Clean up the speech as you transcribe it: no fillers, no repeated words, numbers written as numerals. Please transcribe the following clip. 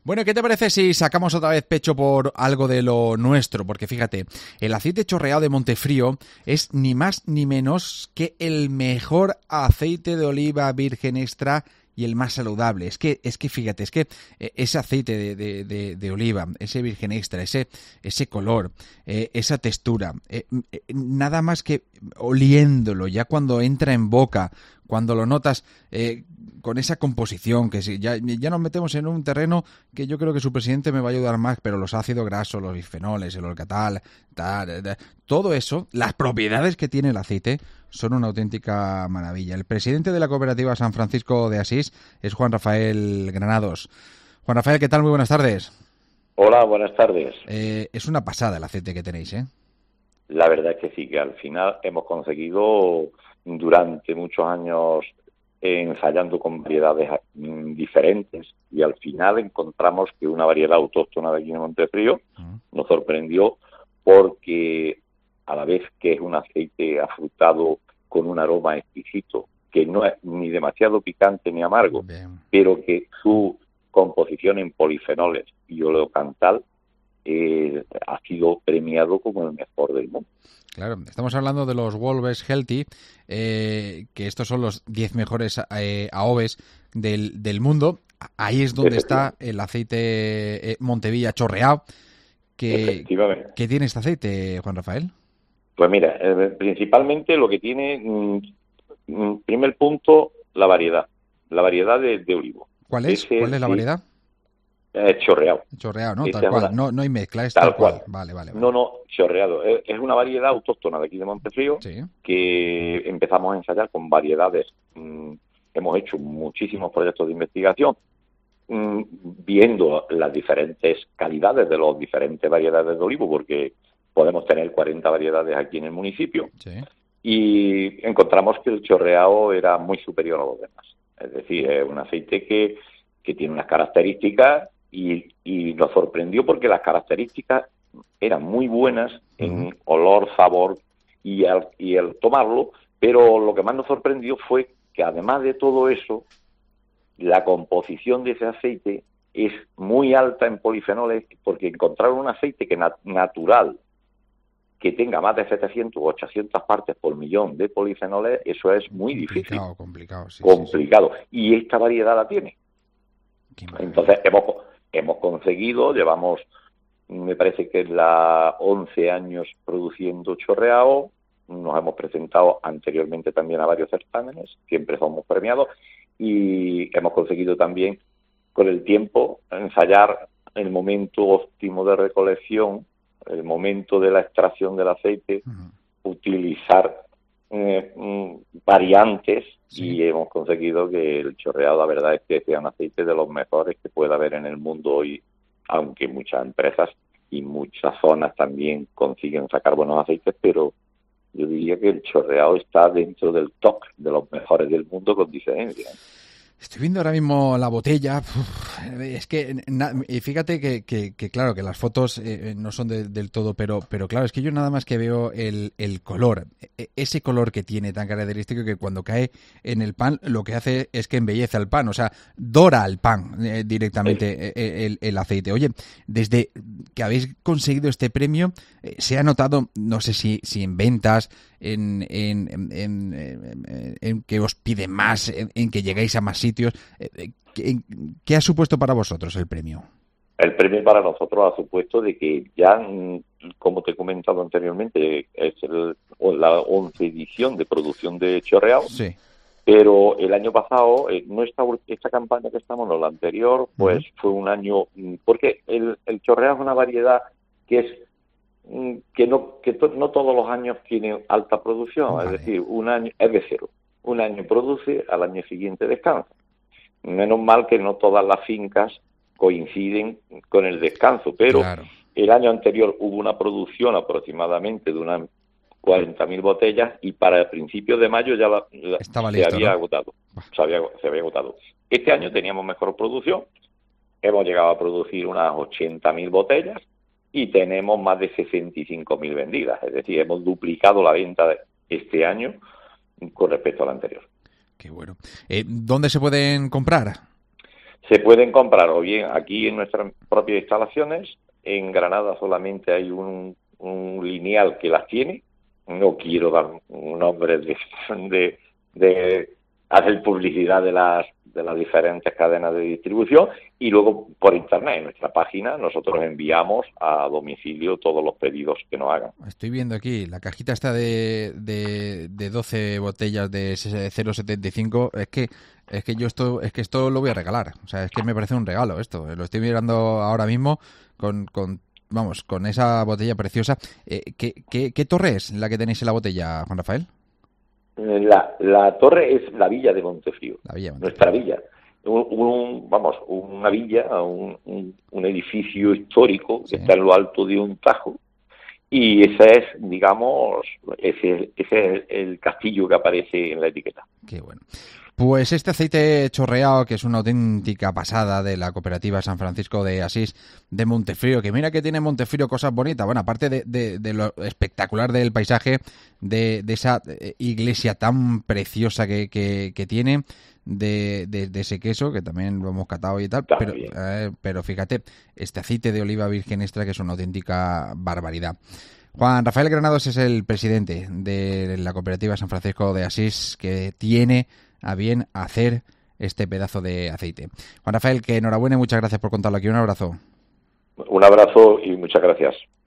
Bueno, ¿qué te parece si sacamos otra vez pecho por algo de lo nuestro? Porque fíjate, el aceite chorreado de Montefrío es ni más ni menos que el mejor aceite de oliva virgen extra y el más saludable. Fíjate, ese aceite de oliva, ese virgen extra, ese color, esa textura, nada más que oliéndolo, ya cuando entra en boca, cuando lo notas con esa composición, que si ya nos metemos en un terreno que yo creo que su presidente me va a ayudar más, pero los ácidos grasos, los bisfenoles, el orcatal, todo eso, las propiedades que tiene el aceite son una auténtica maravilla. El presidente de la cooperativa San Francisco de Asís es Juan Rafael Granados. Juan Rafael, ¿qué tal? Muy buenas tardes. Hola, buenas tardes. Es una pasada el aceite que tenéis, ¿eh? La verdad es que sí, que al final hemos conseguido durante muchos años ensayando con variedades diferentes y al final encontramos que una variedad autóctona de aquí de Montefrío nos sorprendió porque a la vez que es un aceite afrutado con un aroma exquisito, que no es ni demasiado picante ni amargo, pero que su composición en polifenoles y oleocantal ha sido premiado como el mejor del mundo. Claro, estamos hablando de los Wolves Healthy, que estos son los 10 mejores AOVs del mundo. Ahí es donde está el aceite Montevilla chorreado. ¿Qué tiene este aceite, Juan Rafael? Pues mira, principalmente lo que tiene, primer punto, la variedad de olivo. ¿Cuál es la variedad? Chorreado. Chorreado, ¿no? Tal cual. No hay mezcla, es tal cual. Vale. No, chorreado. Es una variedad autóctona de aquí de Montefrío, sí, que empezamos a ensayar con variedades. Hemos hecho muchísimos proyectos de investigación viendo las diferentes calidades de las diferentes variedades de olivo, porque podemos tener 40 variedades aquí en el municipio, sí, y encontramos que el chorreado era muy superior a los demás. Es decir, es un aceite que tiene unas características y nos sorprendió porque las características eran muy buenas en olor, sabor y el tomarlo, pero lo que más nos sorprendió fue que además de todo eso, la composición de ese aceite es muy alta en polifenoles, porque encontrar un aceite que natural que tenga más de 700 o 800 partes por millón de polifenoles, eso es muy difícil. Complicado. Sí. Y esta variedad la tiene. Entonces hemos conseguido, llevamos, me parece que es la 11 años produciendo chorreado, nos hemos presentado anteriormente también a varios certámenes, siempre somos premiados, y hemos conseguido también con el tiempo ensayar el momento óptimo de recolección, el momento de la extracción del aceite, utilizar variantes, sí, y hemos conseguido que el chorreado, la verdad es que sea un aceite de los mejores que pueda haber en el mundo hoy, aunque muchas empresas y muchas zonas también consiguen sacar buenos aceites, pero yo diría que el chorreado está dentro del top de los mejores del mundo con diferencia. Estoy viendo ahora mismo la botella. Es que fíjate que claro, que las fotos no son del todo, pero claro, es que yo nada más que veo el color, ese color que tiene tan característico que cuando cae en el pan lo que hace es que embellece el pan, o sea, dora el pan directamente el aceite. Oye, desde que habéis conseguido este premio, se ha notado, no sé si en ventas, en que os pide más, en que lleguéis a más sitios. ¿Qué ha supuesto para vosotros el premio? El premio para nosotros ha supuesto de que ya, como te he comentado anteriormente, es la 11 edición de producción de chorreado. Sí. Pero el año pasado, no esta campaña que estamos, no, la anterior, pues fue un año, porque el chorreado es una variedad que es que no todos los años tiene alta producción, vale. Es decir, un año es de cero. Un año produce, al año siguiente descansa. Menos mal que no todas las fincas coinciden con el descanso, pero claro, el año anterior hubo una producción aproximadamente de unas 40.000 botellas y para el principio de mayo ya se había agotado. Se había agotado. Este año teníamos mejor producción, hemos llegado a producir unas 80.000 botellas y tenemos más de 65.000 vendidas, es decir, hemos duplicado la venta de este año con respecto al anterior. Qué bueno. ¿Dónde se pueden comprar? Se pueden comprar o bien aquí en nuestras propias instalaciones. En Granada solamente hay un lineal que las tiene. No quiero dar un nombre de hacer publicidad de las diferentes cadenas de distribución, y luego por internet, en nuestra página, nosotros enviamos a domicilio todos los pedidos que nos hagan. Estoy viendo aquí la cajita esta de 12 botellas de 0,75. Es que yo esto lo voy a regalar. O sea, es que me parece un regalo esto. Lo estoy mirando ahora mismo con esa botella preciosa. ¿Qué torre es la que tenéis en la botella, Juan Rafael? La torre es la villa de Montefrío, nuestra villa. Una villa, un edificio histórico que está en lo alto de un tajo, y ese es, digamos, ese es el castillo que aparece en la etiqueta. Qué bueno. Pues este aceite chorreado, que es una auténtica pasada, de la cooperativa San Francisco de Asís de Montefrío, que mira que tiene Montefrío cosas bonitas. Bueno, aparte de lo espectacular del paisaje, de esa iglesia tan preciosa que tiene, de ese queso, que también lo hemos catado y tal, pero fíjate, este aceite de oliva virgen extra, que es una auténtica barbaridad. Juan Rafael Granados es el presidente de la cooperativa San Francisco de Asís, que tiene a bien hacer este pedazo de aceite. Juan Rafael, que enhorabuena y muchas gracias por contarlo aquí. Un abrazo. Un abrazo y muchas gracias.